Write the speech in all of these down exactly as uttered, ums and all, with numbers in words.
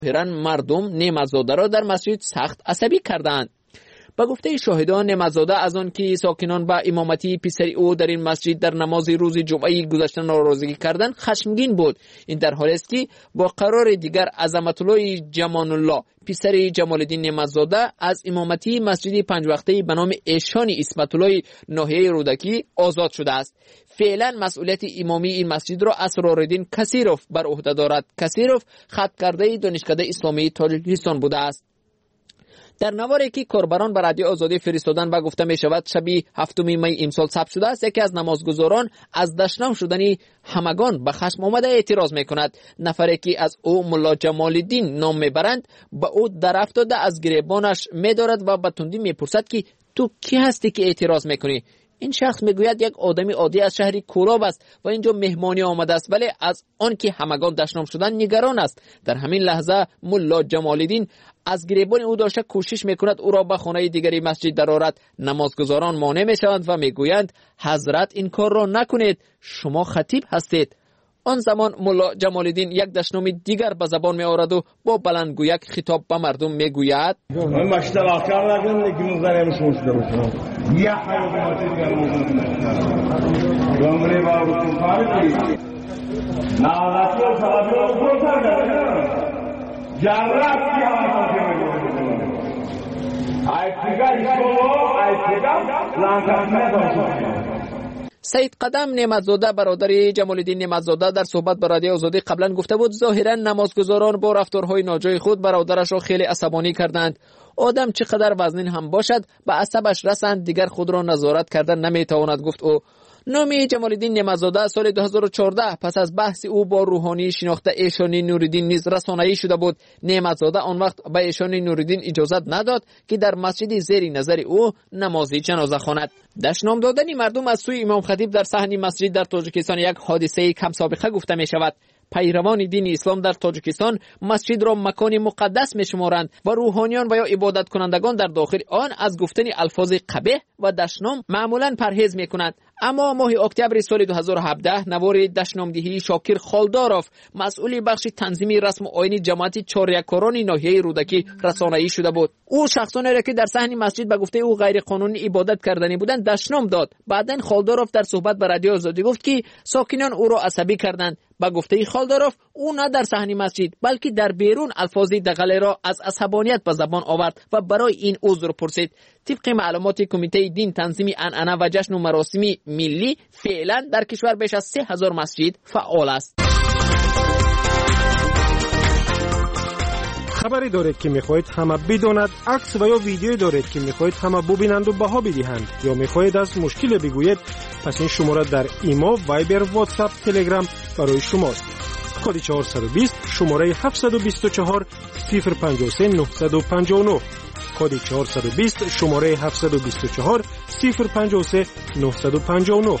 ظاهراً مردم نعمت‌زاده را در مسجد سخت عصبی کردند. با گفته شاهدان، نعمت‌زاده از آن که ساکنان با امامتی پسر او در این مسجد در نماز روز جمعه گذشته ناراضگی کردند خشمگین بود. این در حالی است که با قرار دیگر عظمت الله جمال الله پسر جمال الدین نعمت‌زاده از امامتی مسجد پنج وقته به نام ایشان اسمت الله ناحیه رودکی آزاد شده است. فعلا مسئولیت امامی این مسجد را اسرارالدین کثیروف بر عهده دارد. کثیروف خط کرده دانشکده اسلامی تاجیکستان بوده است. در نواری که کاربران به رادیو آزادی فرستادن و گفته می شود شب هفتم می امسال ثبت شده است، یکی از نمازگزاران از دشنام شدنی همگان به خشم آمده اعتراض می کند. نفری که از او ملا جمال الدین نام می برند به او در افتاده از گریبانش می دارد و به تندی می پرسد که تو کی هستی که اعتراض می کنی؟ این شخص میگوید یک آدمی عادی از شهری کولاب است و اینجا مهمانی آمده است، ولی از آن که همگان دشنام شدن نگران است. در همین لحظه ملا جمال الدین از گریبان او داشته کوشش میکند او را به خانه دیگری مسجد درآورد. نمازگزاران مانع میشوند و میگویند حضرت این کار را نکنید، شما خطیب هستید. آن زمان ملا جمال الدین یک دشنام دیگر به زبان می آورد و با بلندگویک خطاب به مردم میگوید سید قدم نعمت‌زاده برادر جمال الدین نعمت‌زاده در صحبت با رادیو آزادی قبلا گفته بود ظاهرا نمازگزاران با رفتارهای ناجای خود برادرش را خیلی عصبانی کردند. آدم چقدر وزنین هم باشد به عصبش رسند دیگر خود را نظارت کردن نمیتواند، گفت او. نامی جمال الدین نعمت‌زاده سال دو هزار و چهارده پس از بحث او با روحانی شناخته ایشان نورالدین نیز رسانه‌ای شده بود. نعمت‌زاده آن وقت به ایشان نورالدین اجازت نداد که در مسجد زیر نظر او نماز جنازه خواند. دشنام دادن مردم از سوی امام خطیب در صحن مسجد در تاجیکستان یک حادثه کم سابقه گفته می شود. پیروان دین اسلام در تاجیکستان مسجد را مکان مقدس می شمارند و روحانیان و یا عبادت کنندگان در داخل آن از گفتن الفاظ قبیح و دشنام معمولا پرهیز می کنند. اما ماه اکتبر سال دو هزار و هفده نوار دشنامدهی شاکر خالداروف مسئول بخش تنظیمی رسم و آیین جماعت چاریکاران ناحیه رودکی رسانه‌ای شده بود. او شخصانی را که در صحن مسجد به گفته او غیر قانونی عبادت کردنی بودند دشنام داد. بعداً خالداروف در صحبت با رادیو آزادی گفت که ساکنان او را عصبی کردند. با گفته خالداروف او نه در صحن مسجد بلکه در بیرون الفاظ دغله را از عصبانیت به زبان آورد و برای این عذر پرسید. طبق معلومات کمیته دین تنظیم عنعنه و جشن و مراسم ملی فعلا در کشور بیش از سه هزار مسجد فعال است. خبری دارید که میخواهید همه بداند، عکس و یا ویدیویی دارید که میخواهید همه ببینند و بها بدهند یا میخواهید از مشکل بگویید، پس این شماره در ایما، وایبر، واتساپ، تلگرام برای شماست. کد چهارصد و بیست شماره هفتصد و بیست و چهار صفر پنجاه و سه نهصد و پنجاه و نه. کد چهارصد و بیست شماره هفتصد و بیست و چهار صفر پنجاه و سه نهصد و پنجاه و نه.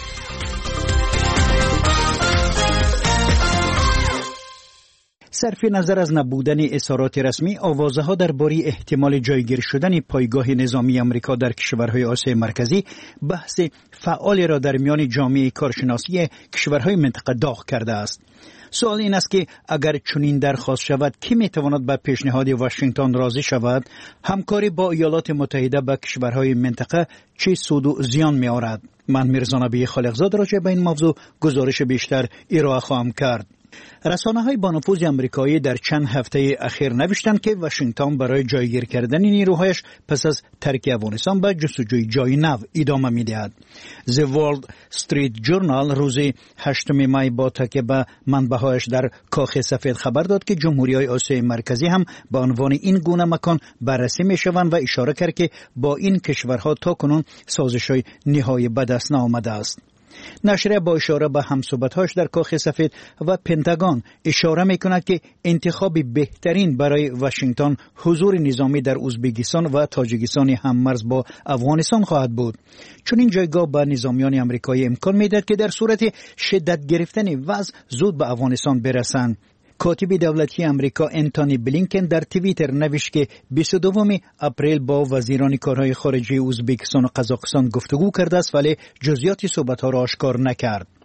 صرف نظر از نبودن اظهارات رسمی، آوازها درباره احتمال جایگیر شدن پایگاه نظامی آمریکا در کشورهای آسیای مرکزی بحث فعال را در میان جامعه کارشناسی کشورهای منطقه داغ کرده است. سوال این است که اگر چنین درخواست شود کی میتواند به پیشنهاد واشنگتن راضی شود؟ همکاری با ایالات متحده با کشورهای منطقه چه سود و زیان می آورد؟ من میرزا نبی خالقزاد راجع به این موضوع گزارش بیشتر ارائه خواهم کرد. رسانه‌های با نفوذ آمریکایی در چند هفته اخیر نوشتند که واشنگتن برای جایگیر کردن نیروهایش پس از ترک افغانستان به جستجوی جای نو ادامه می‌دهد. The Wall Street Journal روز هشتم می با تکیه به منبع‌هایش در کاخ سفید خبر داد که جمهوری‌های آسیای مرکزی هم به عنوان این گونه مکان بررسی می‌شوند و اشاره کرد که با این کشورها تاکنون سازش‌های نهایی به دست نآمده است. نشریه با اشاره به همصحبت‌هاش در کاخ سفید و پنتاگون اشاره می‌کند که انتخاب بهترین برای واشنگتن حضور نظامی در ازبکستان و تاجیکستان هممرز با افغانستان خواهد بود. چون این جایگاه به نظامیان آمریکایی امکان می‌دهد که در صورت شدت گرفتن وضع زود به افغانستان برسند. کاتب دولتی امریکا انتونی بلینکن در توییتر نوشت که بیست و دوم اپریل با وزیران کارهای خارجه ازبکستان و قزاقستان گفتگو کرده است ولی جزئیات صحبت‌ها را آشکار نکرد.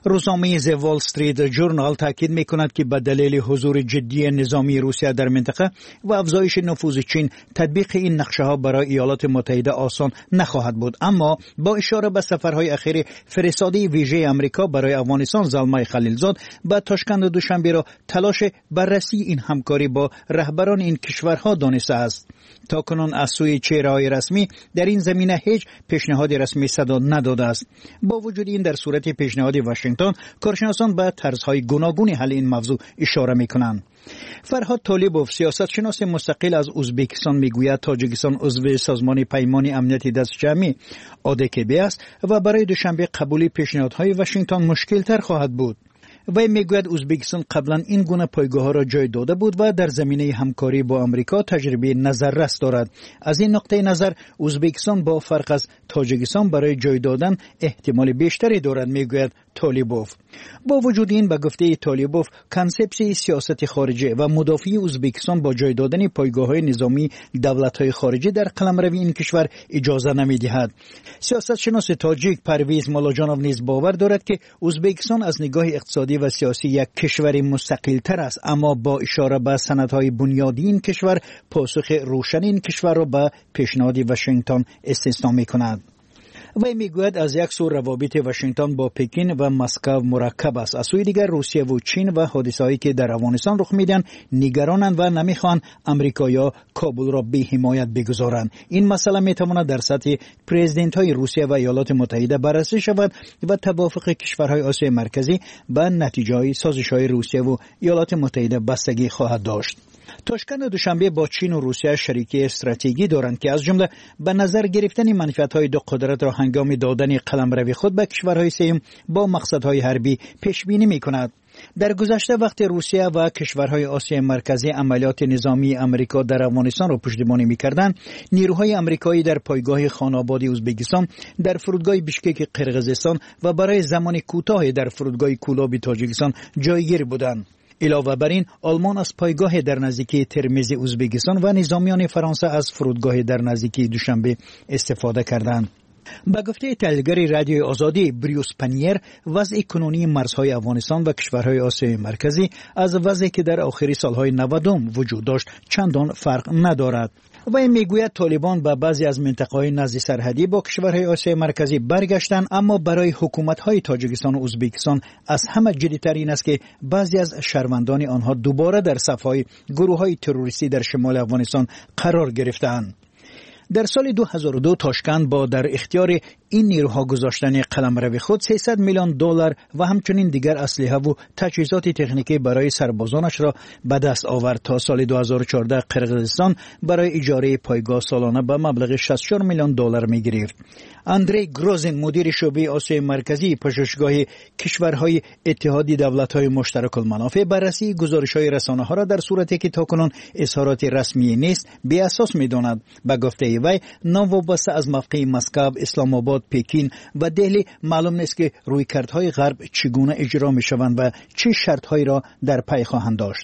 روزنامه The Wall Street Journal تاکید می‌کند که به دلیل حضور جدی نظامی روسیه در منطقه و افزایش نفوذ چین، تطبیق این نقشه‌ها برای ایالات متحده آسان نخواهد بود. اما با اشاره به سفرهای اخیر فرستاده ویژه آمریکا برای افغانستان زلمای خلیلزاد به تاشکند دوشنبه را تلاش بررسی این همکاری با رهبران این کشورها دانسته است. تاکنون از سوی چهره‌های رسمی در این زمینه هیچ پیشنهاد رسمی صدا نداده است. با وجود این، در صورت پیشنهاد واشنگتن، کارشناسان به طرزهای گوناگون حل این موضوع اشاره می‌کنند. فرهاد طالبوف، سیاستشناس مستقل از ازبکستان، میگوید تاجیکستان عضو سازمان پیمان امنیت دست جمعی آدکبی است و برای دوشنبه قبولی پیشنهادهای واشنگتن مشکل‌تر خواهد بود. وی میگوید ازبکستان قبلا این گونه پایگاه‌ها را جای داده بود و در زمینه همکاری با آمریکا تجربه نظررس دارد. از این نقطه نظر ازبکستان با فرق از تاجیکستان برای جای دادن احتمال بیشتری دارد، میگوید طالبوف. با وجود این، به گفته طالبوف، کانسپسی سیاست خارجی و مدافعی ازبکستان با جای دادن پایگاه‌های نظامی دولت‌های خارجی در قلمروی این کشور اجازه نمی‌دهد. سیاستشناس تاجیک پرویز ملاجانوف نیز باور دارد که ازبکستان از نگاه اقتصادی و سیاسی یک کشور مستقل‌تر است، اما با اشاره به سندهای بنیادی این کشور، پاسخ روشن این کشور را به پیشنهاد واشنگتن استثنا می‌کند. وی میگوید از یک سو روابط واشنگتن با پکین و مسکو مرکب است، از سوی دیگر روسیه و چین و حادثه‌هایی که در افغانستان رخ میدن نگرانند و نمیخوان آمریکا یا کابل را بی حمایت بگذارند. این مسئله میتواند در سطح پرزیدنت‌های روسیه و ایالات متحده بررسی شود و توافق کشورهای آسیای مرکزی به نتیجه سازش‌های روسیه و ایالات متحده بستگی خواهد داشت. تاشکند دوشنبه با چین و روسیه شریکی استراتژیکی دارند که از جمله به نظر گرفتن منفعت‌های دو قدرت را هنگام دادن قلمرو خود به کشورهای سوم با مقصدهای حربی پیش بینی می‌کند. در گذشته وقت روسیه و کشورهای آسیای مرکزی عملیات نظامی آمریکا در افغانستان را پشتیبانی می‌کردند، نیروهای آمریکایی در پایگاه خان‌آبادی ازبکستان، در فرودگاه بیشکک قرقیزستان و برای زمان کوتاهی در فرودگاه کولاب تاجیکستان جایگیر بودند. علاوه بر این، آلمان از پایگاه در نزدیکی ترمیز ازبکستان و نظامیان فرانسه از فرودگاه در نزدیکی دوشنبه استفاده کردند. با گفته تحلیلگر رادیوی آزادی بریوس پنیر، وضع کنونی مرزهای افغانستان و کشورهای آسیای مرکزی از وضعی که در آخر سالهای نود وجود داشت چندان فرق ندارد. و این میگوید طالبان به بعضی از منطقه‌های نزدیک سرحدی با کشورهای آسیای مرکزی برگشتند، اما برای حکومت‌های تاجیکستان و ازبکستان از همه جدی‌تر این است که بعضی از شهروندان آنها دوباره در صف‌های گروه‌های تروریستی در شمال افغانستان قرار گرفتند. در سال دو هزار و دو تاشکند با در اختیار این نیروها گذاشتن قلمرو خود سیصد میلیون دلار و همچنین دیگر اسلحه و تجهیزات تکنیکی برای سربازانش را به دست آورد. تا سال دو هزار و چهارده قرقیزستان برای اجاره پایگاه سالانه به مبلغ شصت و چهار میلیون دلار می گرفت. اندری گروزین، مدیر شعبه آسیای مرکزی پژوهشگاه کشورهای اتحادیه دولت‌های مشترک المنافع، بررسی گزارش‌های رسانه‌ها را در صورتی که تاکنون اظهارات رسمی نیست بی اساس می‌داند. به گفته وی، ناوابسته از موقع مسکو، اسلام آباد، پکین و دهلی معلوم نیست که رویکردهای غرب چگونه اجرا می‌شوند و چه شرط‌هایی را در پی خواهند داشت.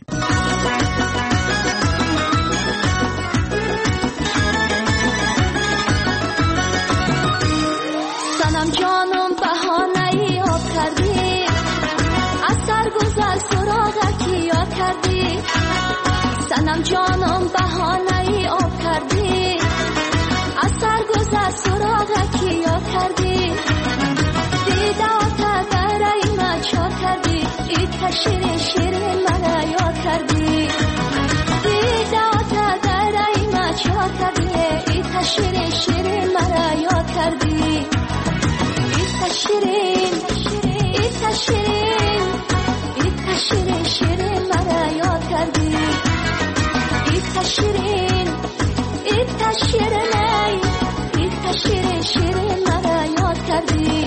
سنم جانم بهانه‌ای آب کردی، از سرگذر سراغکی یاد کردی. سنم جانم بهانه‌ای آب کردی، از سرگذر سراغکی یاد کردی. دیدات برای من چار کردی، ایت شیرین شیرین من یاد کردی. دیدات برای من چار کردی، ایت شیرین شیرین من یاد کردی. ایت شیرین ایت شیرین ایت شیرین شیرین من یاد کردی. ایت شیرین ایت شیرین ایت شیرین شیرین من یاد کردی.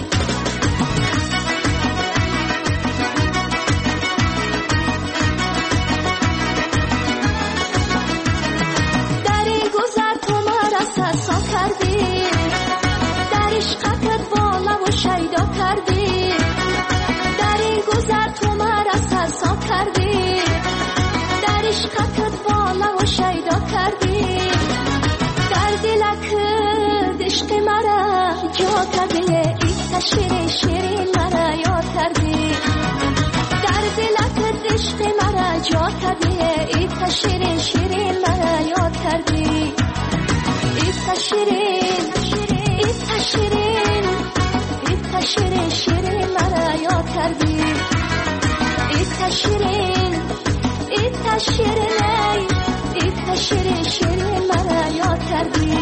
شیرین من یاد کردی ایتا شیرین ایتا شیرین ایتا شیرین شیرین من یاد کردی ایتا شیرین ایتا شیرین ایتا شیرین شیرین من یاد کردی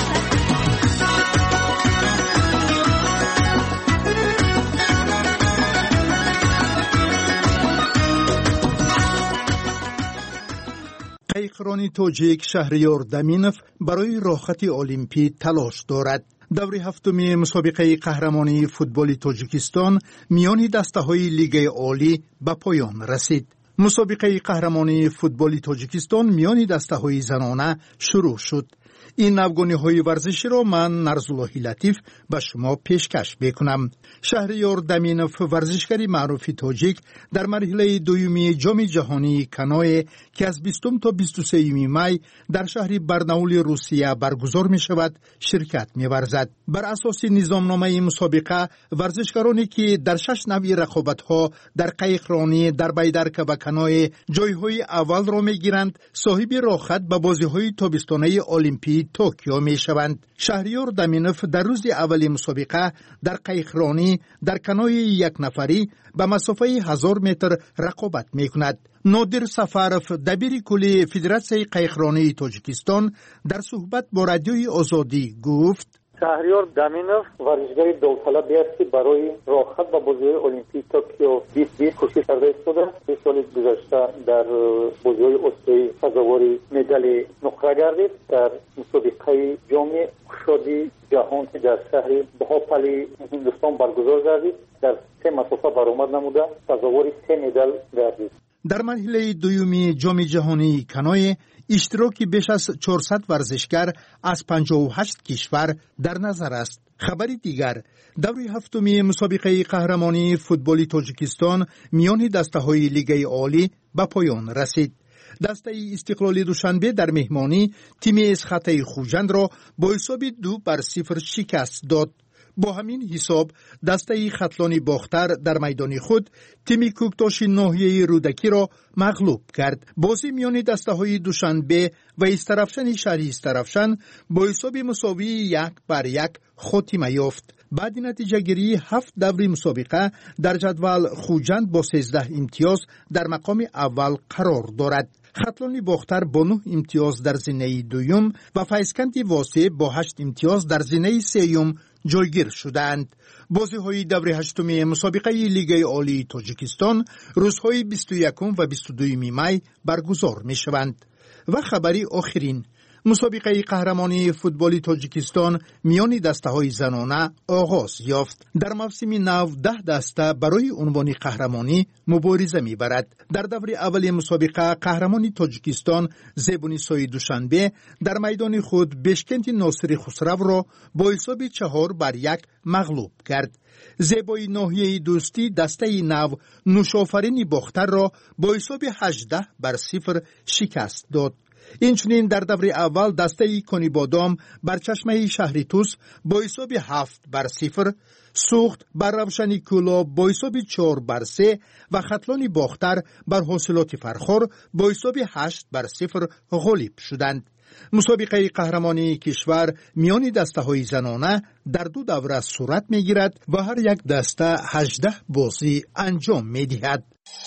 قیقرانی تاجیک شهریار دمینف برای راحتی المپیک تلاش دارد. دور هفتم مسابقه قهرمانی فوتبال تاجیکستان میان دسته‌های لیگ عالی به پایان رسید. مسابقه قهرمانی فوتبال تاجیکستان میان دسته‌های زنانه شروع شد. این نوگانی‌های ورزشی را من نرزالله لطیف به شما پیشکش می‌کنم. شهریار دمینف ورزشکاری معروف تاجیک در مرحله دومی جام جهانی کنوئه که از بیستم تا بیست و سوم می در شهر برناول روسیه برگزار می‌شود شرکت می‌ورزد. بر اساس نظامنامه مسابقه ورزشکارانی که در شش نوع رقابت‌ها در قایقرانی، در بیدرک و کنوئه جای‌های اول را می‌گیرند، صاحب راحت به بازی‌های تابستانه المپیک توکیو می شوند. شهریار دمینف در روز اول مسابقه در قایقرانی در کنوئه یک نفری به مسافه هزار متر رقابت می کند. نادر سفرف دبیر کل فدراسیون قایقرانی تاجیکستان در صحبت با رادیوی آزادی گفت: شهریار دمینف ورزشکار داوطلبی است که برای راحت و بازی‌های المپیک توکیو بیست بیست کوشش کرده است. سه سال گذشته در بازی‌های اسیایی سزاوار مدال نقره گردید. در مسابقه جام گشادی جهان که در شهر بهاپلی هندوستان برگزار گردید در سه مسافه برآمد نموده سزاوار سه مدال گردید. در مرحله دومی جام جهانی کنوئه اشتراکی بیش از چهارصد ورزشکار از پنجاه و هشت کشور در نظر است. خبری دیگر، دور هفتم مسابقه قهرمانی فوتبال تاجیکستان میان دسته‌های لیگ عالی به پایان رسید. دسته استقلال دوشنبه در مهمانی تیم اسخط خوجند را با حساب دو بر صفر شکست داد. با همین حساب دسته خطلانی باختر در میدان خود تیم کوکتاش ناحیه رودکی را مغلوب کرد. بازی میان دسته های دوشنبه و استرفشن شهری استرفشن با حساب مساوی یک بر یک خاتمه یافت. بعد نتیجه گیری هفت دور مسابقه در جدول خوجند با سیزده امتیاز در مقام اول قرار دارد. خطلانی باختر با نه امتیاز در زینه دویم و فیضکند واسع با هشت امتیاز در زینه سیوم جایگیر شدند. بازی‌های دور هشتم مسابقه لیگ عالی تاجیکستان روزهای بیست و یکم و بیست و دوم می برگزار می‌شوند. و خبری آخرین، مسابقه قهرمانی فوتبال تاجیکستان میان دسته‌های زنانه آغاز یافت. در موسم نو ده دسته برای عنوان قهرمانی مبارزه می‌برد. در دور اول مسابقه قهرمانی تاجیکستان زبونیسای دوشنبه در میدان خود بشکند ناصر خسرو را با حساب چهار بر یک مغلوب کرد. زیبای ناحیه دوستی دسته نو نوشافرین باختر را با حساب هجده بر صفر شکست داد. اینچنین در دور اول دسته کنی بادام بر چشمه شهری توس با حساب هفت بر صفر، سوخت بر روشنی کولا با حساب چهار بر سه و خطلانی باختر بر حاصلات فرخار با حساب هشت بر صفر غالب شدند. مسابقه قهرمانی کشور میان دسته های زنانه در دو دوره صورت می گیرد و هر یک دسته هجده بازی انجام می دهد.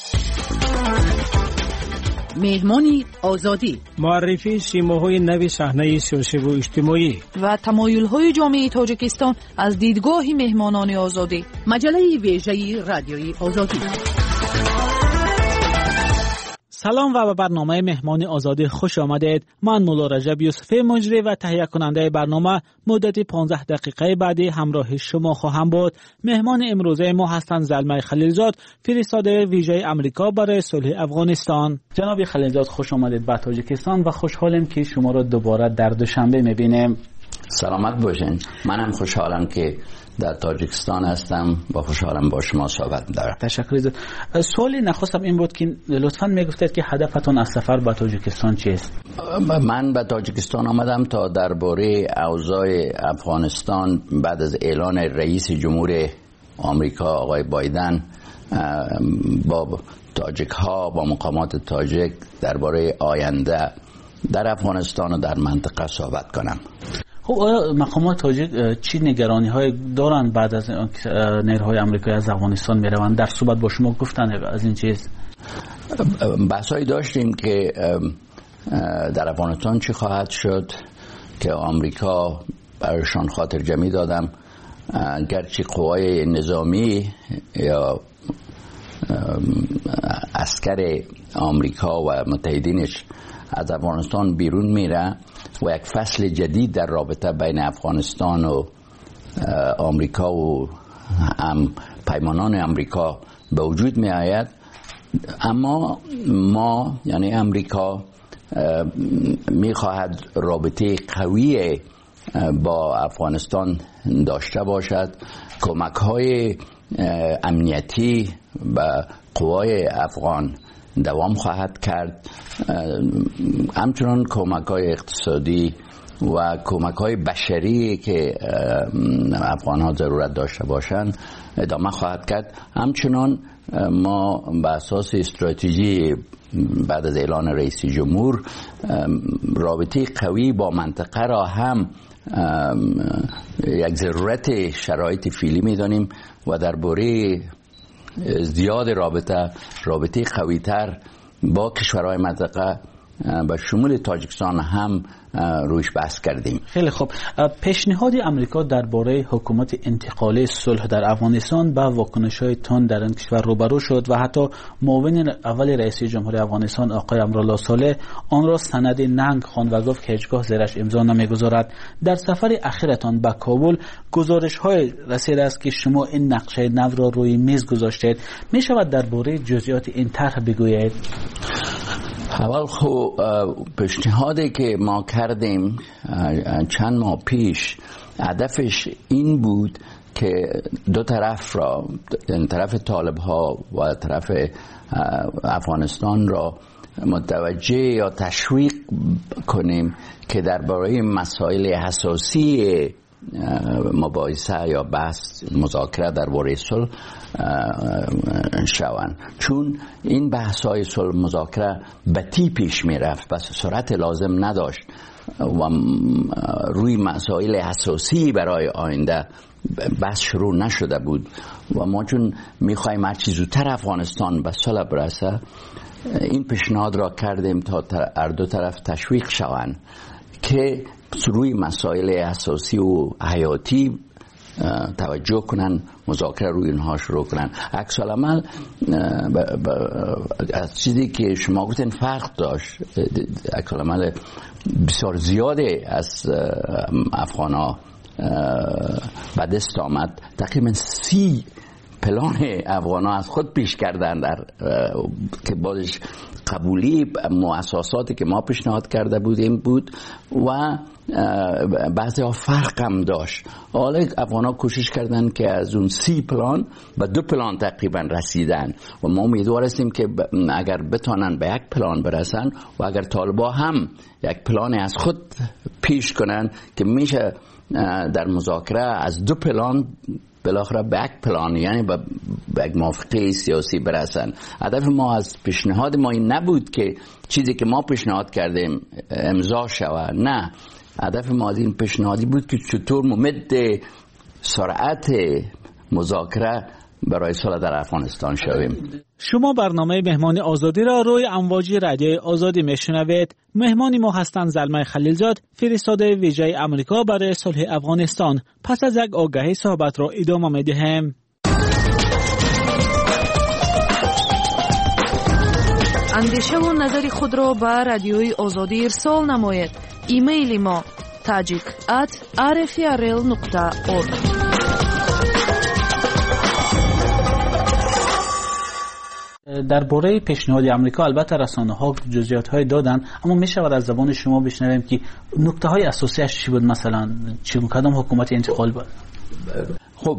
مهمانی آزادی، معرفی سیماهای نو صحنه سیاسی و اجتماعی و تمایل‌های جامعه تاجیکستان از دیدگاه مهمانان آزادی. مجله ویژه رادیوی آزادی. سلام و به برنامه مهمان آزادی خوش آمدید. من مولا رجب یوسفی مجری و تهیه کننده برنامه مدت پانزده دقیقه بعدی همراه شما خواهم بود. مهمان امروزه ما هستند زلمه خلیلزاد، فرستاده ویژه امریکا برای صلح افغانستان. جناب خلیلزاد خوش آمدید به تاجیکستان و خوشحالم که شما را دوباره در دوشنبه می‌بینیم. سلامت باشین. منم خوشحالم که در تاجیکستان هستم و خوشحالم با شما صحبت دارم. تشکر. سوالی نخستم این بود که لطفاً میگفتید که هدفتون از سفر به تاجیکستان چیست؟ من به تاجیکستان آمدم تا درباره اوضاع افغانستان بعد از اعلان رئیس جمهور آمریکا آقای بایدن با تاجیک ها با مقامات تاجیک درباره آینده در افغانستان و در منطقه صحبت کنم. خب آیا مقامات تاجیک چی نگرانی های دارند بعد از نیروهای آمریکایی از افغانستان میروند؟ در صحبت با شما گفتن از این چیز؟ بحثایی داشتیم که در افغانستان چی خواهد شد که آمریکا برایشان خاطر جمعی دادم، گرچه قوای نظامی یا عسکر آمریکا و متحدینش از افغانستان بیرون میره و یک فصل جدید در رابطه بین افغانستان و آمریکا و هم پیمانان آمریکا به وجود می آید، اما ما یعنی آمریکا می خواهد رابطه قوی با افغانستان داشته باشد، کمک های امنیتی به قوای افغان دوام خواهد کرد، همچنان کمک های اقتصادی و کمک های بشری که افغان ها ضرورت داشته باشند ادامه خواهد کرد. همچنان ما به اساس استراتژی بعد از اعلان رئیس جمهور رابطه قوی با منطقه را هم یک ضرورت شرایط فعلی می‌دانیم و درباره زیاد رابطه رابطه قوی‌تر با کشورهای منطقه به شمول تاجیکستان هم روش بحث کردیم. خیلی خوب. پیشنهاد آمریکا درباره حکومت انتقالی صلح در افغانستان با واکنش‌های تند در این کشور روبرو شد و حتی معاون اول رئیس جمهور افغانستان آقای امرالله صالح آن را سند ننگ خواند و گفت که هیچگاه زیرش امضا نمیگذارد. در سفر اخیرتان به کابل گزارش‌های رسیده است که شما این نقشه نو را روی میز گذاشتید. می شود درباره جزئیات این طرح بگویید؟ اول خب پیشنهادی که ما کردیم چند ماه پیش هدفش این بود که دو طرف را، یعنی طرف طالب ها و طرف افغانستان را متوجه یا تشویق کنیم که درباره مسائل حساسی مباحثه یا بحث مذاکره درباره صلح شوند، چون این بحث های صلح مذاکره بطی پیش می رفت، بس سرعت لازم نداشت و روی مسائل حساسی برای آینده بحث شروع نشده بود و ما چون می خواهیم هر چی زودتر افغانستان به صلح برسه این پیشنهاد را کردیم تا هر دو طرف تشویق شوند که روی مسائل اساسی و حیاتی توجه کنن، مذاکره روی اینها شروع کنن. عکس العمل از چیزی که شما گفتین فرق داشت، عکس العمل بسیار زیاده از افغان ها به دست آمد. تقریبا سی پلان افغان ها از خود پیش کردن در که بازش قبولی مؤسساتی که ما پیشنهاد کرده بودیم بود و بعضی ها فرق هم داشت. حالا افغان ها کوشش کردن که از اون سی پلان به دو پلان تقریبا رسیدن و ما امیدوار هستیم که اگر بتانن به یک پلان برسن و اگر طالبا هم یک پلان از خود پیش کنن که میشه در مذاکره از دو پلان بالاخره به یک پلان یعنی به یک موافقه سیاسی برسن. هدف ما از پیشنهاد ما این نبود که چیزی که ما پیشنهاد کردیم امضا شود، نه، هدف ما از این پیشنهادی بود که چطور ممد سرعت مذاکره برای صلح در افغانستان شویم. شما برنامه مهمان آزادی را روی امواج رادیوی آزادی میشنوید. مهمان ما هستند زلمه خلیلزاد، فرستاده ویژه آمریکا برای صلح افغانستان. پس از یک آگهی صحبت را ادامه میدهیم. اندیشه و نظر خود را به رادیوی آزادی ارسال نمایید. ایمیل ما تاجیک ات آر اف ار ال نقطه اورگ. درباره پیشنهاد آمریکا البته رسانه‌ها جزئیات‌های دادن، اما می‌شود از زبان شما بشنویم که نکته‌های اساسیش چی بود؟ مثلا چه کدام حکومت انتقال بود؟ خب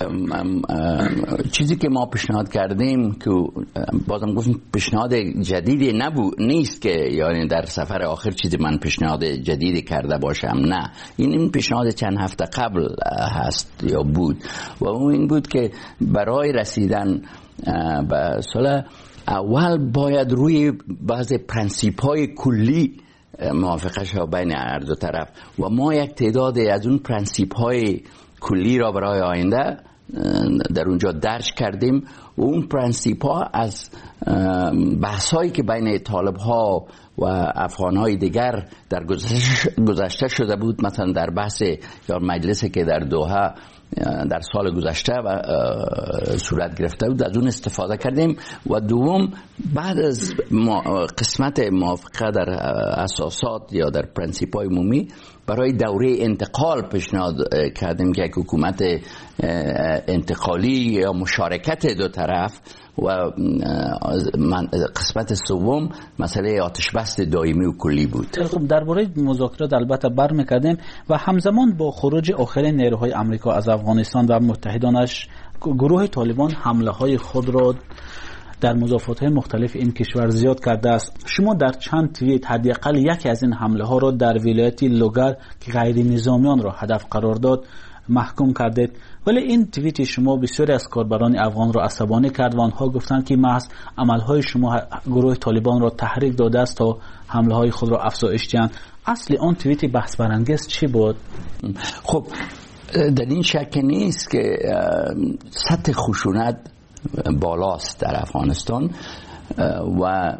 چیزی که ما پیشنهاد کردیم که بازم گفتم پیشنهاد جدیدی نبود، نیست که یعنی در سفر آخر چیزی من پیشنهاد جدیدی کرده باشم، نه، این این پیشنهاد چند هفته قبل هست یا بود و اون این بود که برای رسیدن به صلح اول باید روی بعض پرنسیپ های کلی موافقه شد بین هر دو طرف و ما یک تعداد از اون پرنسیپ های کلی را برای آینده در اونجا درج کردیم و اون پرنسیپ ها از بحث هایی که بین طالب ها و افغان های دیگر در گذشته شده بود، مثلا در بحث یا مجلسی که در دوحه در سال گذشته و صورت گرفته بود، از اون استفاده کردیم. و دوم بعد از قسمت موافقه در اساسات یا در پرنسیپ های عمومی برای دوره انتقال پیشنهاد کردیم که یک حکومت انتقالی یا مشارکت دو طرف و قسمت سوم مسئله آتش بس دائمی و کلی بود. خب درباره مذاکرات البته برمی‌گردیم و همزمان با خروج آخرین نیروهای آمریکا از افغانستان و متحدانش، گروه طالبان حمله های خود را در مضافات‌های مختلف این کشور زیاد کرده است. شما در چند توییت حداقل یکی از این حمله ها را در ولایت لوگر که غیر نظامیان را هدف قرار داد محکوم کردید، ولی این توییت شما بسیاری از کاربران افغان را عصبانی کرد و آنها گفتند که محض عملهای شما گروه طالبان را تحریک داده است تا حمله های خود را افزایش دهند. اصل آن توییت بحث برانگیز چی بود؟ خب در این شک نیست که سطح خشونت بالاست در افغانستان و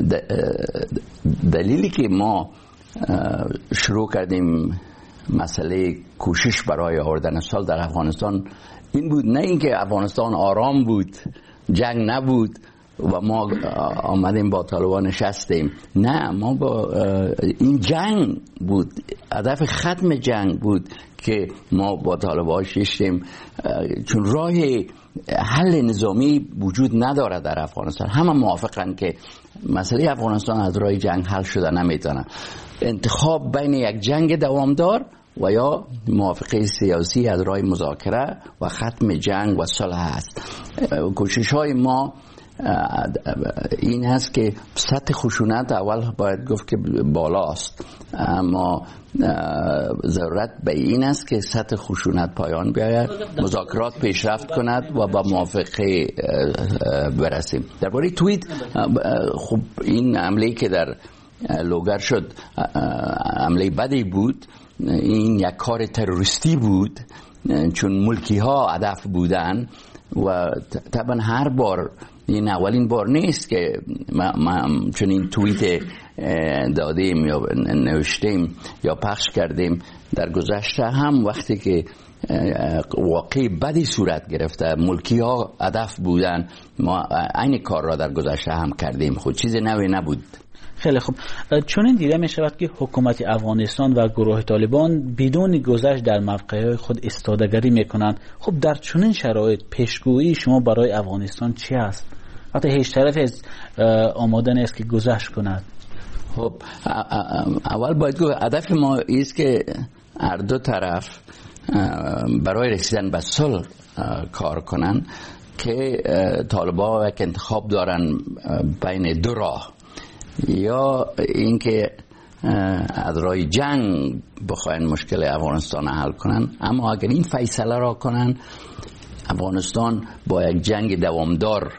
دلیلی که ما شروع کردیم مسئله کوشش برای آوردن صلح در افغانستان این بود، نه اینکه افغانستان آرام بود، جنگ نبود و ما آمدیم با طالبان نشستیم، نه، ما با این جنگ بود، هدف ختم جنگ بود که ما با طالبان ششتیم، چون راه حل نظامی وجود نداره در افغانستان. همه موافقن که مسئله افغانستان از راه جنگ حل شده نمیتونه. انتخاب بین یک جنگ دوامدار و یا موافقه سیاسی از راه مذاکره و ختم جنگ و صلح است. کوشش های ما این هست که سطح خشونت اول باید گفت که بالاست، اما ضرورت به این است که سطح خشونت پایان بیاید، مذاکرات پیشرفت کند و با موافقه برسیم. درباره توییت، خب این عملی که در لوگر شد عملی بدی بود، این یک کار تروریستی بود چون ملکی ها هدف بودن و طبعا هر بار این اولین بار نیست که ما, ما چون این توییت دادیم یا نوشتیم یا پخش کردیم. در گذشته هم وقتی که واقعی بدی صورت گرفته، ملکی ها هدف بودن، ما این کار را در گذشته هم کردیم، خود چیز نوی نبود. خیلی خوب. چون این دیده می شود که حکومت افغانستان و گروه طالبان بدون گذشت در موقعهای خود استادگری می کنند. خب در چنین شرایط پیشگویی شما برای افغانستان چی است؟ حتی هیچ طرف از آماده نیست که گذشت کند. خب اول باید گفت هدف ما است که هر دو طرف برای رسیدن به صلح کار کنن که طالبان یک انتخاب دارن بین دو راه، یا اینکه از راه جنگ بخواین مشکل افغانستان حل کنن. اما اگر این فیصله را کنن، افغانستان با یک جنگ دوامدار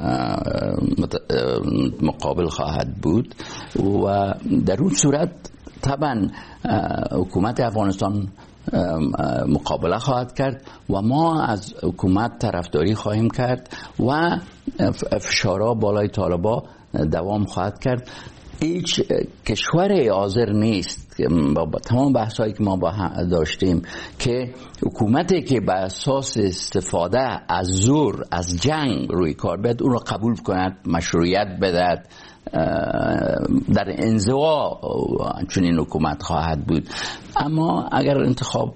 مقابل خواهد بود و در اون صورت طبعا حکومت افغانستان مقابله خواهد کرد و ما از حکومت طرفداری خواهیم کرد و فشارها بالای طالبان دوام خواهد کرد. هیچ کشور حاضر نیست با تمام بحثایی که ما با داشتیم که حکومتی که بر اساس استفاده از زور از جنگ روی کار بیاد اون رو قبول کند، مشروعیت بدهد. در انزوا چون این حکومت خواهد بود. اما اگر انتخاب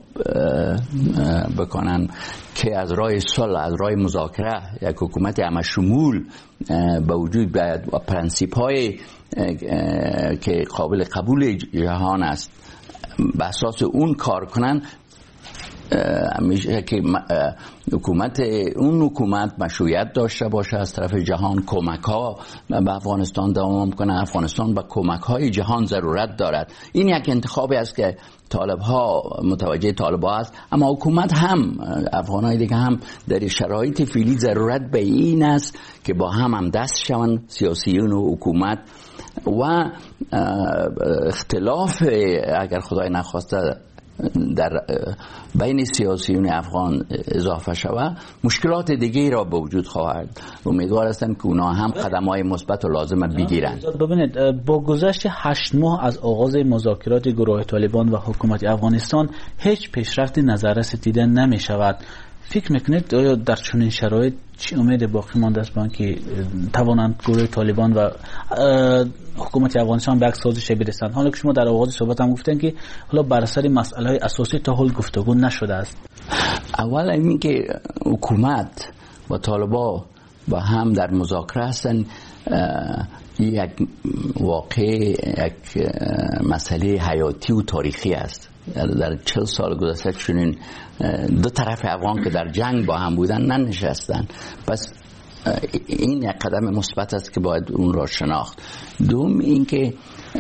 بکنن که از راه صلح، از راه مذاکره یک حکومت همه شمول به وجود بیاید و پرنسیپ های که قابل قبول جهان است به اساس اون کار کنن، میشه که حکومت اون حکومت مشروعیت داشته باشه از طرف جهان، کمک ها به افغانستان دوام کنه. افغانستان به کمک های جهان ضرورت دارد. این یک انتخابی است که طالب ها متوجه طالب ها است، اما حکومت هم افغان های دیگه هم در شرایط فعلی ضرورت به این است که با هم هم دست شوند سیاسیون و حکومت و اختلاف اگر خدای نخواسته در بین سیاسیون افغان اضافه شود مشکلات دیگه را به وجود خواهد. امیدوار هستم که اونا هم قدم‌های مثبت و لازم بگیرند. ببینید با گذشت هشت ماه از آغاز مذاکرات گروه طالبان و حکومت افغانستان هیچ پیشرفتی نظررس دیده نمی شود. فکر میکنید آیا در چنین شرایط چی امید باقی مانده است که توانند گروه طالبان و حکومت افغانستان به یک سازش برسند؟ حالا که شما در آغاز صحبت هم گفتن که حالا بر سر مسائل اساسی تا حال گفتگو نشده است. اول این که حکومت و طالبان با هم در مذاکره هستند یک واقع یک مسئله حیاتی و تاریخی است. در چهل سال گذشته چنین دو طرف افغان که در جنگ با هم بودن ننشستن. پس این یک قدم مثبت است که باید اون را شناخت. دوم این که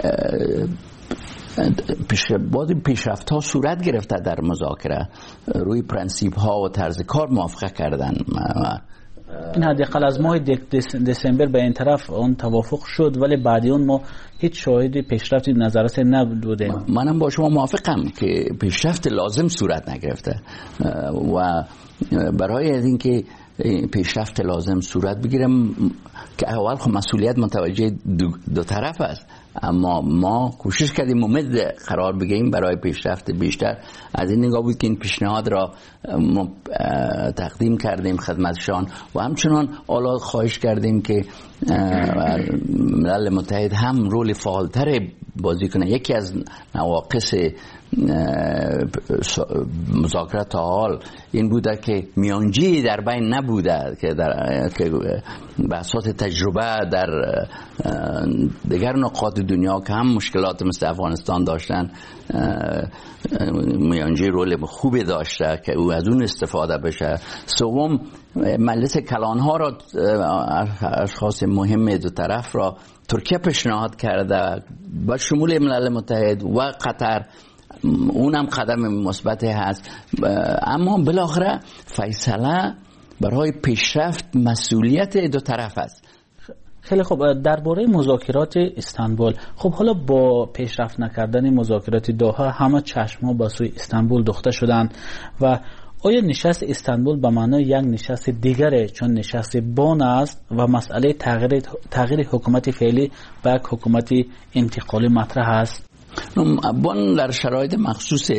پیش بعد پیشرفت ها صورت گرفته در مذاکره، روی پرنسیپ ها و طرز کار موافقه کردن. این حداقل از ماه دسامبر به این طرف اون توافق شد، ولی بعدی اون ما هیچ شاهد پیشرفتی نظررس نبودیم. منم با شما موافقم که پیشرفت لازم صورت نگرفته و برای از اینکه پیشرفت لازم صورت بگیرم که اول خب مسئولیت متوجه دو, دو طرف است، اما ما کوشش کردیم امید قرار بگیریم برای پیشرفت بیشتر. از این نگاه بود که این پیشنهاد را تقدیم کردیم خدمتشان و همچنان حالا خواهش کردیم که ملل متحد هم رول فعالتر بازی کنه. یکی از نواقص مذاکرات تا حال این بوده که میانجی در بین نبوده که در که به اساس تجربه در دیگر نقاط دنیا که هم مشکلات مثل افغانستان داشتن، میانجی رول خوبی داشته که او از اون استفاده بشه. سوم مجلس کلانها را، اشخاص مهم دو طرف را ترکیه پیشنهاد کرده با شمول ملل متحد و قطر، اونم قدم مثبت هست. اما بالاخره فیصله برای پیشرفت مسئولیت دو طرف است. خیلی خوب، درباره مذاکرات استانبول، خب حالا با پیشرفت نکردن مذاکرات دوحه همه چشم‌ها به سوی استانبول دوخته شدند و آیا نشست استانبول به معنای یک نشست دیگره چون نشست بن است و مسئله تغییر تغییر حکومت فعلی به یک حکومت انتقالی مطرح است؟ بن در شرایط مخصوص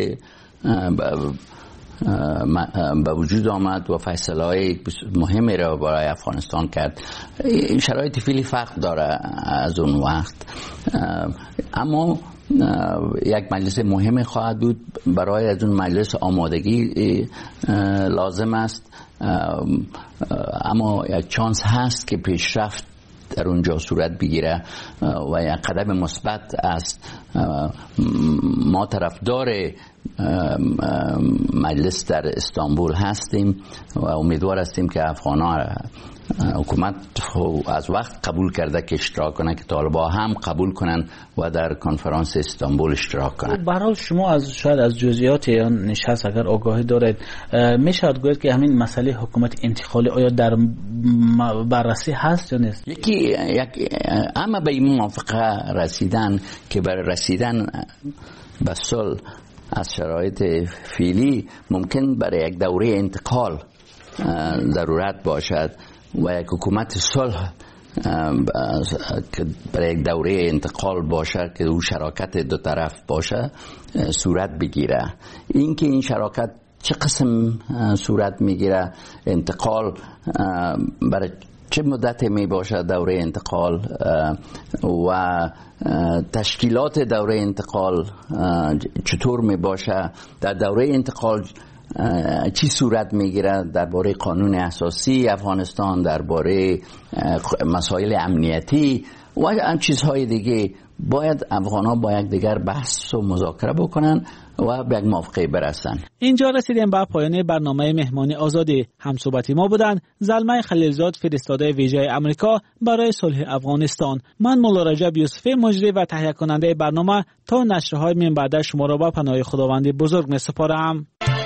به وجود آمد و فیصله‌های مهمی را برای افغانستان کرد. شرایط فعلی فرق داره از اون وقت، اما یک مجلس مهم خواهد بود. برای از اون مجلس آمادگی لازم است، اما یک چانس هست که پیشرفت در اونجا صورت بگیره و یک قدم مثبت است. ما طرفدار مجلس در استانبول هستیم و امیدوار هستیم که افغان‌ها حکومت از وقت قبول کرده که اشتراک کنه که طالبان هم قبول کنن و در کنفرانس استانبول اشتراک کنن. به هر حال شما از شاید از جزئیات آن نشست اگر آگاهی دارید، میشه گفت که همین مسئله حکومت انتقالی آیا در بررسی هست یا نیست؟ یکی یک اما به این موافقه رسیدن که برای رسیدن به صلح از شرایط فعلی ممکن برای یک دوره انتقال ضرورت باشد و یک حکومت صلح که برای یک دوره انتقال باشه که او شراکت دو طرف باشه صورت بگیره. این که این شراکت چه قسم صورت میگیره، انتقال برای چه مدت می باشه دوره انتقال و تشکیلات دوره انتقال چطور می باشه، در دوره انتقال چی صورت میگیره درباره قانون اساسی افغانستان، درباره مسائل امنیتی و هم چیزهای دیگه باید افغان‌ها با یکدیگر بحث و مذاکره بکنن و به یک موافقه برسن. اینجا رسیدیم به پایان برنامه مهمان آزادی. همصحبت ما بودند زلمه خلیلزاد، فرستاده ویژه آمریکا برای صلح افغانستان. من مولا رجب یوسفی، مجری و تهیه کننده برنامه، تا نشرهای من بعد شما را به پناه خداوند بزرگ می‌سپارم.